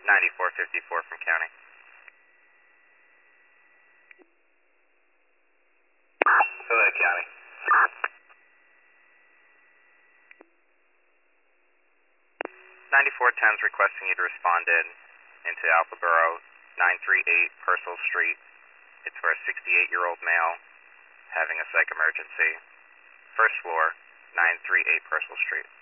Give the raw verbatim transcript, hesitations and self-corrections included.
ninety-four fifty-four from county. Hello, county. ninety-four ten is requesting you to respond in into Alpha Borough, nine three eight Purcell Street. It's for a sixty-eight-year-old male having a psych emergency. First floor, nine three eight Purcell Street.